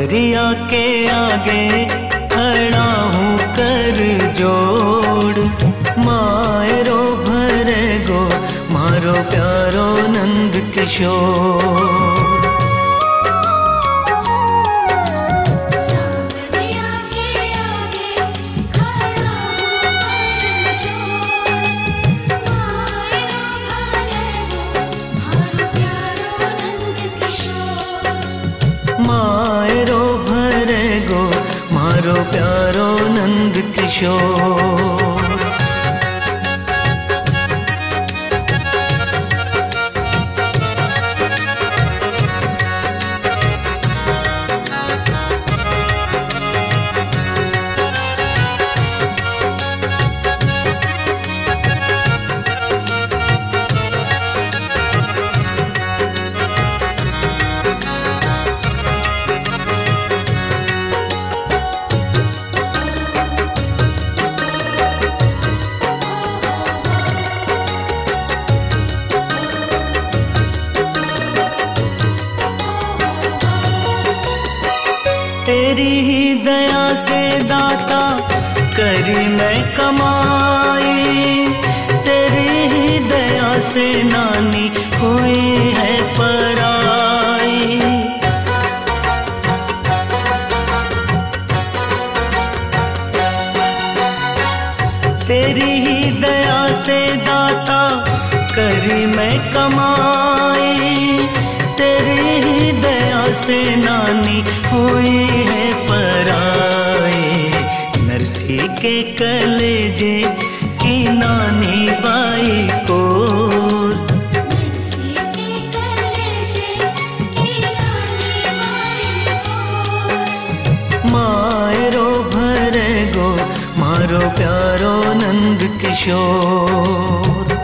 मैया के आगे खड़ा हूँ कर जोड़, मायरो भरे गो मारो प्यारो नंद किशोर। मायरो भरे गो मारो प्यारो नंद किशोर। तेरी ही दया से दाता करी मैं कमाई, तेरी ही दया से नानी हुई है पराई। तेरी ही दया से दाता करी मैं कमाई, तेरी ही दया से नानी हुई है पराई। नरसी के कलेजे की नानी बाई को, नरसी के कलेजे की नानी बाई को। मायरो भरे गो मारो प्यारो नंद किशोर।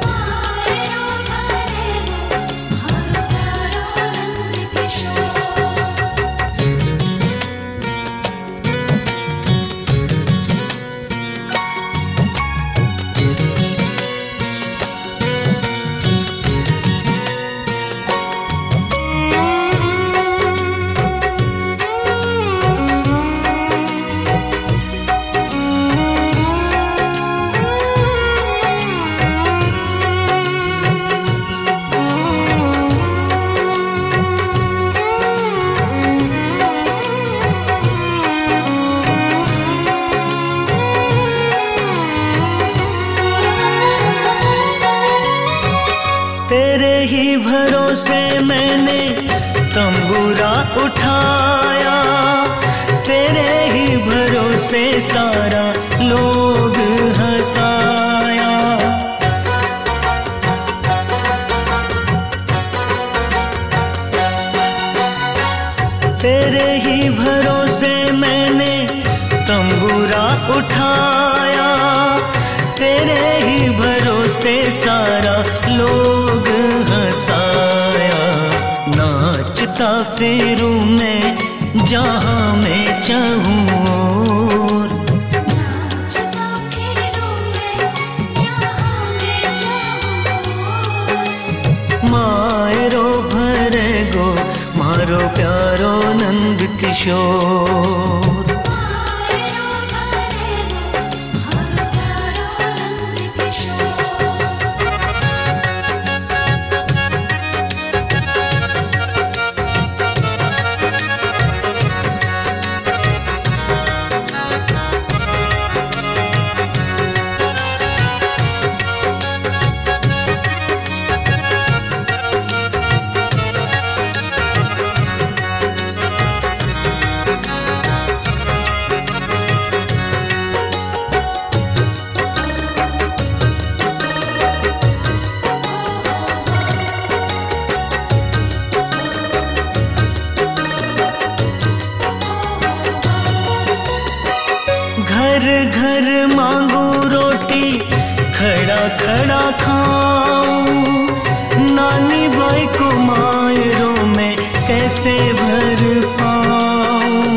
तेरे ही भरोसे मैंने तंबूरा उठाया, तेरे ही भरोसे सारा लोग हंसाया। तेरे ही भरोसे मैंने तंबूरा उठाया, तेरे ही भरोसे सारा लोग हंसाया। नाचता फिरूं मैं जहाँ मैं चाहूँ, नाचता फिरूं मैं जहाँ मैं चाहूँ। मायरो भरे गो मारो प्यारो नंद किशोर। घर घर मांगू रोटी खड़ा खड़ा खाऊं, नानी बाई को मायरों में कैसे भर पाऊं।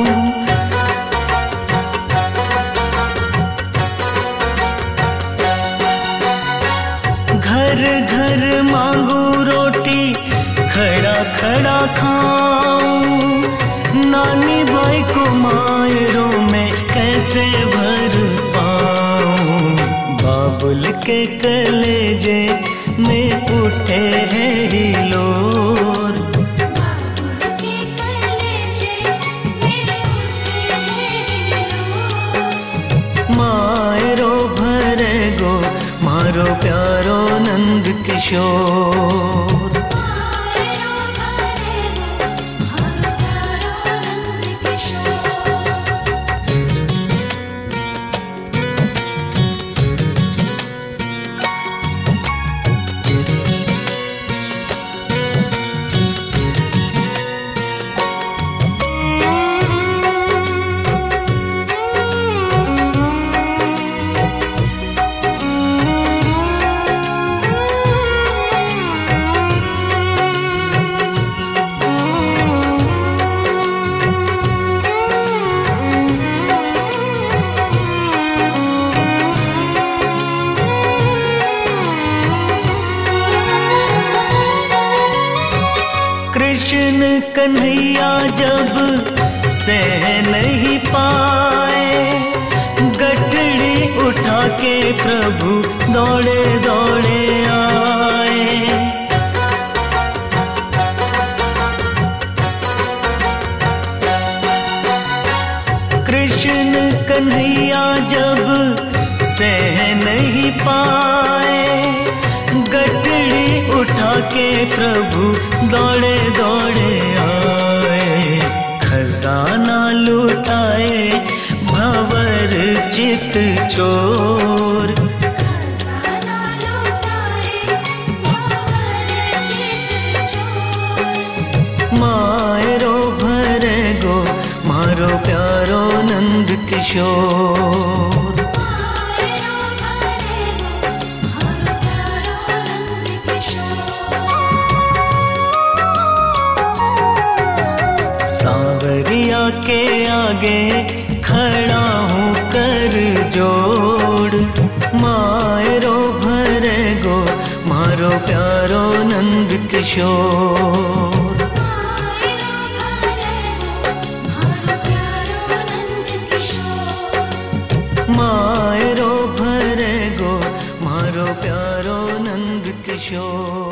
घर घर मांगू रोटी खड़ा खड़ा खाऊं, नानी बाई को मायरों में कैसे भर पाऊं। बाबुल के कलेजे में उठे हैं हिलोर। बाबुल के कलेजे में उठे हैं हिलोर। मायरो भरे गो मारो प्यारो नंद किशोर। मायरो भरे गो मारो प्यारो नंद किशोर। कृष्ण कन्हैया जब सह नहीं पाए, गठड़ी उठा के प्रभु दौड़े दौड़े आए। कृष्ण कन्हैया जब सह नहीं पाए, गठड़ी उठा के प्रभु दौड़े दौड़े आए। खजाना लुटाए भंवर चित चोर। खजाना लुटाए भंवर चित चोर। मायरो भरे गो मारो प्यारो नंद किशोर। मायरो भरे गो मारो प्यारो नंद किशोर। सांवरिया के आगे खड़ा हूँ कर जोड़। मायरो भरे गो मारो प्यारो नंद किशोर। मायरो भरे गो मारो प्यारो नंद किशोर। मायरो भरे गो मारो प्यारो नंद किशोर।